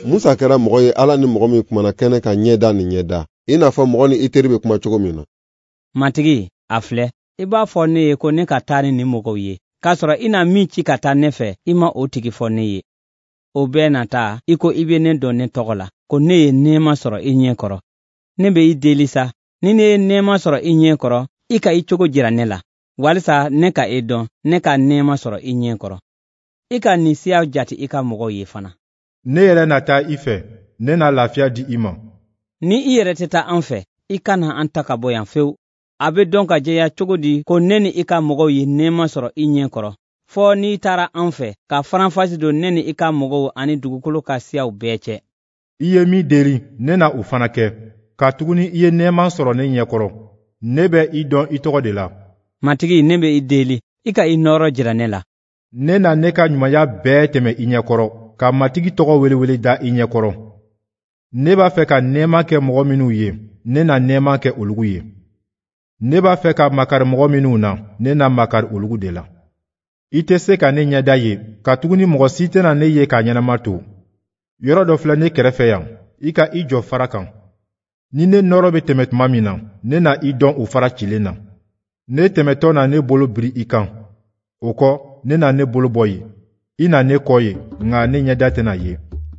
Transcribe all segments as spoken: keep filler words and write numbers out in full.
Musa kɛra mɔgɔ ye Ala ni mɔgɔ min kumana kɛnɛ ka ɲɛda ni ɲɛda. I n'a fɔ mɔgɔ ni i teri bɛ kuma cogo min na. Matigi, a filɛ, i b'a fɔ ne ye ko ne ka taa ni mɔgɔw ye. K'a sɔrɔ i na min ci ka taa ne fɛ, i ma o tigi fɔ ne ye. O bɛɛ na taa, i ko i bɛ ne dɔn ne tɔgɔ la, ko ne ye nɛɛma sɔrɔ i ɲɛ kɔrɔ. Ne bɛ i deli sa, ni ne ye nɛɛma sɔrɔ i ɲɛ kɔrɔ, i ka i cogo jira ne la. Walisa ne ka e dɔn, ne ka nɛɛma sɔrɔ i ɲɛ kɔrɔ. I ka nin siya jati i ka mɔgɔw ye fana. Ne yɛrɛ na taa i fɛ, ne na lafiya di i ma. Ni i yɛrɛ tɛ taa an fɛ, i kana an ta ka bɔ yan fewu. A bɛ dɔn ka jɛya cogo di ko ne ni i ka mɔgɔw ye nɛɛma sɔrɔ i ɲɛ kɔrɔ. Fɔ n'i taara an fɛ, ka faranfasi don ne ni i ka mɔgɔw ani dugukolo ka siyaw bɛɛ cɛ. I ye min deli, ne na o fana kɛ. Ka tuguni i ye nɛɛma sɔrɔ ne ɲɛ kɔrɔ. Ne bɛ i dɔn i tɔgɔ de la. Matigi, ne bɛ i deli, i ka i nɔɔrɔ jira ne la. Ne na ne ka ɲumanya bɛɛ tɛmɛ i ɲɛ kɔrɔ, ka matigi tɔgɔ welewele da i ɲɛ kɔrɔ. Ne b'a fɛ ka nɛɛma kɛ mɔgɔ minnu ye, ne na nɛɛma kɛ olugu ye. Ne b'a fɛ ka makari mɔgɔ minnu na, ne na makari olugu de la. I tɛ se ka ne ɲɛda ye, ka tuguni mɔgɔ si tɛna ne ye k'a ɲɛnama to. Yɔrɔ dɔ filɛ ne kɛrɛfɛ yan, i ka i jɔ fara kan. Ni ne nɔrɔ bɛ tɛmɛ tuma min na, ne na i dɔn o fara cilen na. Ne tɛmɛtɔ na ne bolo biri i kan. O kɔ, ne na ne bolo bɔ ye. I na ne kɔ ye, nka ne ɲɛda tɛna ye.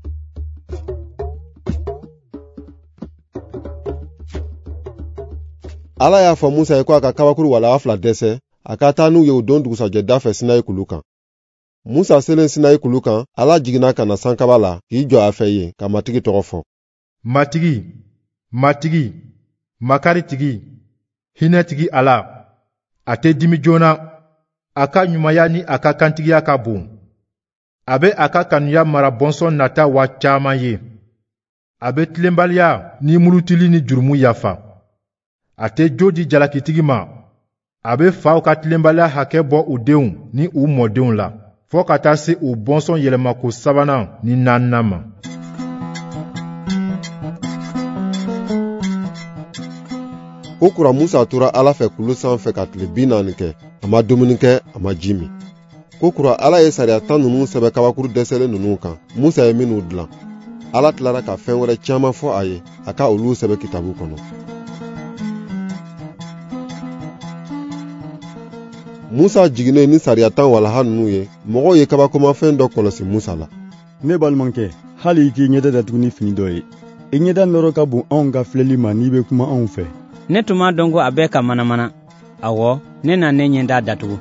Ala y'a fɔ Musa ye ko a ka kabakuru walaga fila dɛsɛ, a ka taa n'u ye o don dugusajɛda fɛ Sinayi kulu kan. Musa selen Sinayi kulu kan, Ala jiginna ka na sankaba la k'i jɔ a fɛ yen ka matigi tɔgɔ fɔ. Matigi, matigi, makaritigi, hinɛtigi Ala, a tɛ dimi joona, a ka ɲumanya ni a ka kantigiya ka bon. A bɛ a ka kanuya mara bɔnsɔn nata wa caman ye. A bɛ tilenbaliya ni murutili ni jurumu yafa. A tɛ jo di jalakitigi ma. A bɛ faw ka tilenbaliya hakɛ bɔ u denw ni u mɔdenw la, fɔ ka taa se u bɔnsɔn yɛlɛmako sabanan ni naaninan ma. Ko kura Musa tora Ala fɛ kulu sanfɛ ka tile bi naani kɛ, a ma dumuni kɛ, a ma ji min. Ko kura Ala ye sariya tan ninnu sɛbɛ kabakuru dɛsɛlen ninnu kan, Musa ye minnu dilan. Ala tilara ka fɛn wɛrɛ caman fɔ a ye, a ka olu sɛbɛ kitabu kɔnɔ. Musa jiginnen ni sariya tan walaha ninnu ye, mɔgɔw ye kabakomafɛn dɔ kɔlɔsi Musa la. Ne balimakɛ, hali i k'i ɲɛda datugu ni fini dɔ ye. I ɲɛda nɔrɔ ka bon anw ka filɛli ma n'i bɛ kuma anw fɛ. Ne tun ma dɔn ko a bɛ ka manamana. Awɔ, ne na ne ɲɛda datugu.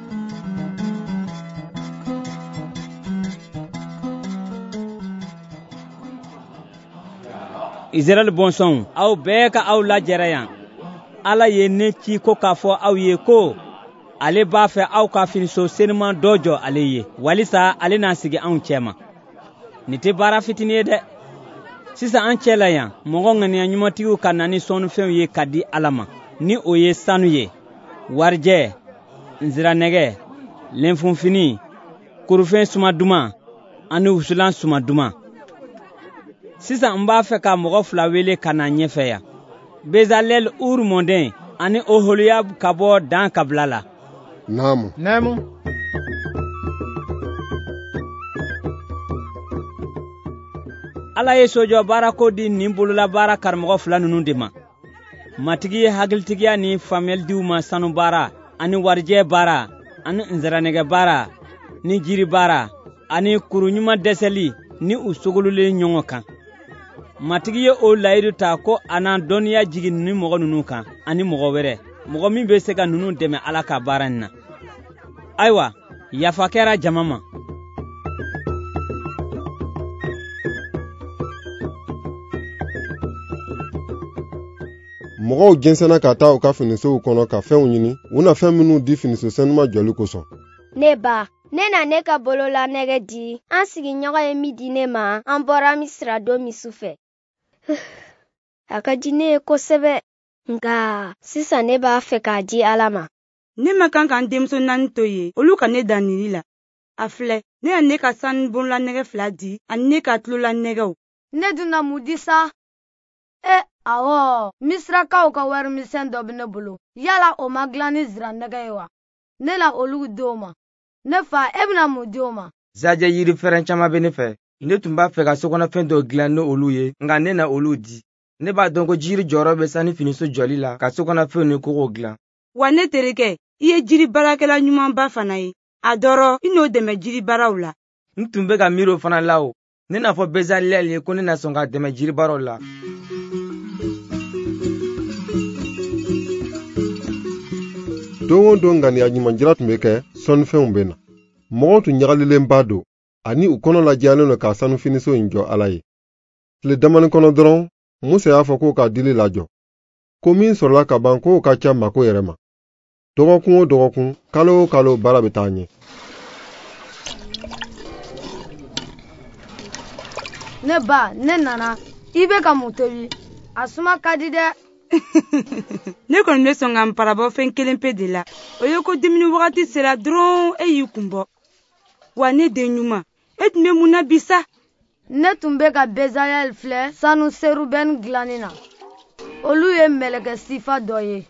Israɛl bɔnsɔnw, aw bɛɛ ka aw lajɛra yan. Ala ye ne ci ko k'a fɔ aw ye ko ale b'a fɛ aw ka finiso seniman dɔ jɔ ale ye, walisa ale n'a sigi anw cɛma. Nin tɛ baara fitini ye dɛ. Sisan an cɛ la yan, mɔgɔ ŋaniya ɲumantigiw ka na ni sɔnnifɛnw ye ka di Ala ma, ni o ye sanu ye, warijɛ, nsiranɛgɛ, lenfunfini, kurufɛn suma duman, ani wusulan suma duman. Sisan n b'a fɛ ka mɔgɔ fila wele ka na ɲɛfɛ yan. Bezalel Ur mɔden ani Oholiyab ka bɔ Dan kabila la. Naamu. Naamu. Ala ye sojɔ baarako di nin bolola baara karamɔgɔ fila ninnu de ma. Matigi ye hakilitigiya ni faamuyalidiw ma sanu baara, ani warijɛ baara, ani nsaranɛgɛ baara, ni jiri baara, ani kuru ɲuman dɛsɛli ni u sogolulen ɲɔgɔn kan. Matigi ye o layidu ta ko a na dɔnniya jigin ni mɔgɔ ninnu kan, ani mɔgɔ wɛrɛ, mɔgɔ min bɛ se ka ninnu dɛmɛ Ala ka baara in na. Ayiwa, yafa kɛra jama ma. Mɔgɔw jɛnsɛnna ka taa u ka finisow kɔnɔ ka fɛnw ɲini, u na fɛn minnu di finiso sanuma jɔli kosɔn. Ne ba, ne na ne ka bolola nɛgɛ di, an sigiɲɔgɔn ye min di ne ma, an bɔra Misira don min sufɛ. A ka di ne ye kosɛbɛ, nka sisan ne b'a fɛ k'a di Ala ma. Ne ma kan k'an denmuso naani to ye, olu ka ne dan nili la. A filɛ, ne ya ne ka sanu bolola nɛgɛ fila di, ani ne ka tulola nɛgɛw. Ne dun na mun di sa? E, awɔ, Misirakaw ka warimisɛn dɔ bɛ ne bolo. Yala o ma dilan ni nsiranɛgɛ ye wa? Ne la olu di o ma. Ne fa, e bɛna mun di o ma? Zajɛ yiri fɛrɛn caman bɛ ne fɛ. ne tun b'a fɛ ka sokɔnɔfɛn dɔ dilan ni olu ye nka ne na olu di. Ne b'a dɔn ko jiri jɔyɔrɔ bɛ sani finiso jɔli la ka sokɔnɔfɛnw ni kogow dilan. Wa ne terikɛ, i ye jiri baarakɛla ɲumanba fana ye. A dɔrɔn i n'o dɛmɛ jiri baaraw la. N tun bɛ ka miiri o fana la o. Ne n'a fɔ Bezaliyɛli ye ko ne na sɔn ka dɛmɛ jiri baaraw la. Don o don ŋaniya ɲumanjira tun bɛ kɛ sɔnnifɛnw bɛ na. Mɔgɔw tun ɲagalilenba don ani u kɔnɔ lajɛlen don ka sanu finiso in jɔ Ala ye. Tile damani kɔnɔ dɔrɔn Musa y'a fɔ k'o ka dili lajɔ. Ko min sɔrɔla ka ban k'o ka ca mako yɛrɛ ma. Dɔgɔkun o dɔgɔkun, kalo o kalo baara bɛ taa ɲɛ. Ne ba, ne nana. I bɛ ka mun tobi? A suma ka di dɛ. Ne kɔni bɛ sɔn ka n parabɔ fɛn kelen pe de la. O ye ko dumuni wagati sera dɔrɔn e y'i kun bɔ. Wa ne den ɲuman, e tun bɛ mun na bi sa? Ne tun bɛ ka Bezaliyɛli filɛ sanu serubɛni dilanni na. Olu ye mɛlɛkɛ sifa dɔ ye.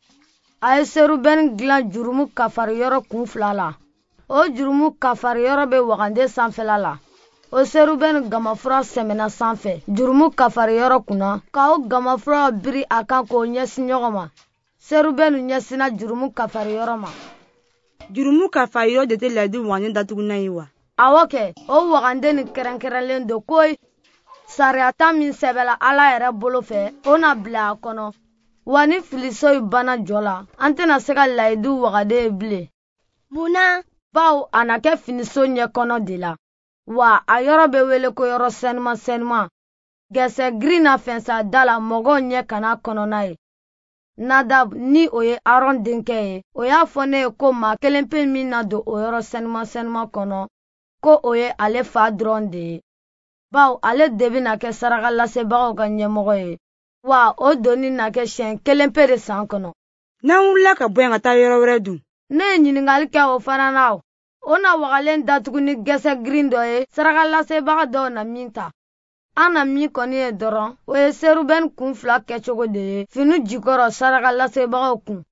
A ye serubɛni dilan jurumu kafari yɔrɔ kun fila la. O jurumu kafari yɔrɔ bɛ wagande sanfɛla la. O serubɛni gamafura sɛmɛna sanfɛ jurumu kafari yɔrɔ kunna. Ka o gamafura biri a kan k'o ɲɛsin ɲɔgɔn ma. Serubɛni ɲɛsinna jurumu kafari yɔrɔ ma. Jurumu kafari yɔrɔ de tɛ ladi wagande datugunan ye wa? Awɔ kɛ, o wagande ni kɛrɛnkɛrɛnlen don koyi. Sariyata min sɛbɛla Ala yɛrɛ bolo fɛ, o na bila a kɔnɔ. Wa ni filiso banna jɔ la, an tɛna se ka layidu wagade ye bilen. Munna? Bawo a na kɛ finiso ɲɛ kɔnɔ de la. Wa a yɔrɔ bɛ wele ko yɔrɔ sɛnuma sɛnuma. Gɛsɛ girin na fɛnsa da la mɔgɔw ɲɛ kana kɔnɔna ye. Nadab ni o ye Aron denkɛ ye, o y'a fɔ ne ye ko maa kelen pe min na don o yɔrɔ sɛnuma sɛnuma kɔnɔ, ko o ye ale fa dɔrɔn de ye. Bawo ale de bɛna kɛ saraka lasebagaw ka ɲɛmɔgɔ ye. Wa o doni na kɛ siɲɛ kelen pe de san kɔnɔ. N'an wulila ka bɔ yan ka taa yɔrɔ wɛrɛ dun? Ne ye ɲininkali kɛ o fana na. O na wagalen datugu ni gɛsɛ girin dɔ ye saraka lasebaga dɔw na min ta. An na min kɔni ye dɔrɔn, o ye serubɛni kun fila kɛcogo de ye fini jikɔrɔ saraka lasebagaw kun.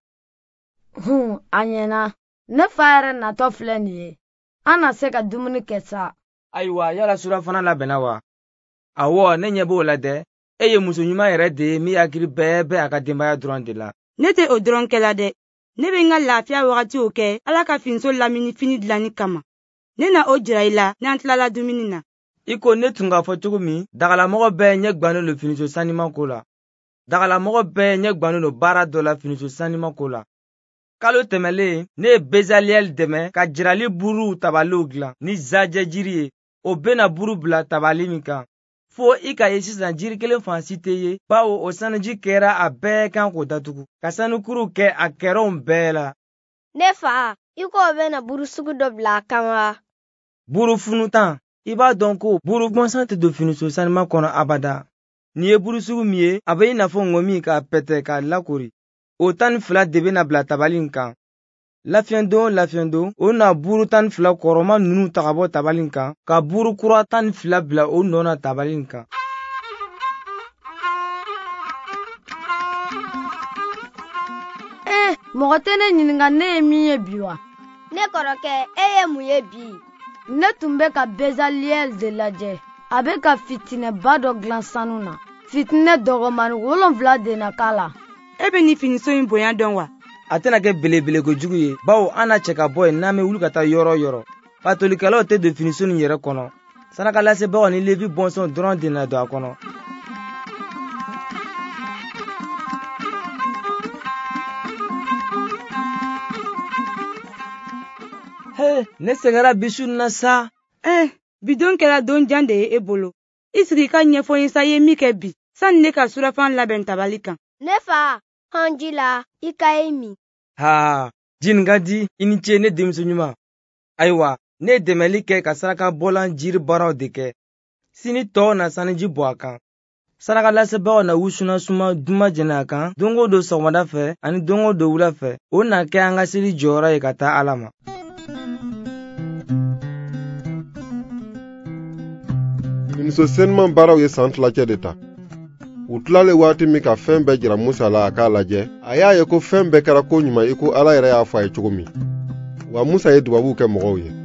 Hun, a ɲɛna. Ne fa yɛrɛ natɔ filɛ nin ye. An na se ka dumuni kɛ sa. Ayiwa, yala surafana labɛnna wa? Awɔ, ne ɲɛ b'o la dɛ. E ye muso ɲuman yɛrɛ de ye min hakili bɛɛ bɛ a ka denbaya dɔrɔn de la. Ne tɛ o dɔrɔn kɛla dɛ. Ne bɛ n ka lafiya wagatiw kɛ Ala ka finiso lamini fini dilanni kama. Ne na o jira i la n'an tilala dumuni na. I ko ne tun k'a fɔ cogo min, dagalamɔgɔ bɛɛ ɲɛ gwannen don finiso sanniman ko la. Dagalamɔgɔ bɛɛ ɲɛ gwannen don baara dɔ la finiso sanniman ko la. Kalo tɛmɛlen, ne ye Bezaliyɛli dɛmɛ ka jirali buru tabaliw dilan ni zajɛ jiri ye. O bɛna buru bila tabali min kan. Fo i ka ye sisan jiri kelen fan si tɛ ye, bawo o saniji kɛra a bɛɛ kan k'o datugu. Ka sanukuru kɛ a kɛrɛnw bɛɛ la. Ne fa, i ko o bɛna buru sugu dɔ bila a kan wa? Buru funutan. I b'a dɔn ko buru bɔnsan tɛ don finiso sanima kɔnɔ abada. Nin ye buru sugu min ye, a bɛ i n'a fɔ ŋɔmi k'a pɛtɛ k'a lakori. O tan ni fila de bɛna bila tabali in kan. Lafiyɛndon o lafiyɛndon, o na buru tan ni fila kɔrɔma ninnu ta ka bɔ tabali in kan, ka buru kura tan ni fila bila o nɔ na tabali in kan. Eh, mɔgɔ tɛ ne ɲininka ne ye min ye bi wa? Ne kɔrɔkɛ, e ye mun ye bi? Ne tun bɛ ka Bezaliyɛli de lajɛ. A bɛ ka fitinɛba dɔ dilan sanu na. Fitinɛ dɔgɔmani wolonfila de na k'a la. E bɛ nin finiso in bonya dɔn wa? A tɛna kɛ belebele kojugu ye, bawo an na cɛ ka bɔ yen n'an bɛ wuli ka taa yɔrɔ yɔrɔ. Fatolikɛlaw tɛ don finiso nin yɛrɛ kɔnɔ. Saraka lasebagaw ni Levi bɔnsɔn dɔrɔn de na don a kɔnɔ. He, ne sɛgɛra bi su na sa. Eh, bidon kɛra don jan de ye e bolo. I sigi ka ɲɛfɔ n ye sa ye min kɛ bi, sani ne ka surafan labɛn tabali kan. Ne fa, hɔn ji la, i ka ye min. Haa, ji nin ka di, i ni ce ne denmuso ɲuman. Ayiwa, ne ye dɛmɛli kɛ ka saraka bɔlan jiri baaraw de kɛ. Sini tɔw na saniji bɔ a kan. Saraka lasebagaw na wusuna suma duma jɛnɛ a kan, don o don sɔgɔmada fɛ ani don o don wula fɛ. O na kɛ an ka seli jɔyɔrɔ ye ka taa Ala ma. Finiso sɛniman baaraw ye san tilacɛ de ta. U tilalen waati min ka fɛn bɛɛ jira Musa la a k'a lajɛ, a y'a ye ko fɛn bɛɛ kɛra ko ɲuman i ko Ala yɛrɛ y'a fɔ a ye cogo min. Wa Musa ye dubabuw kɛ mɔgɔw ye.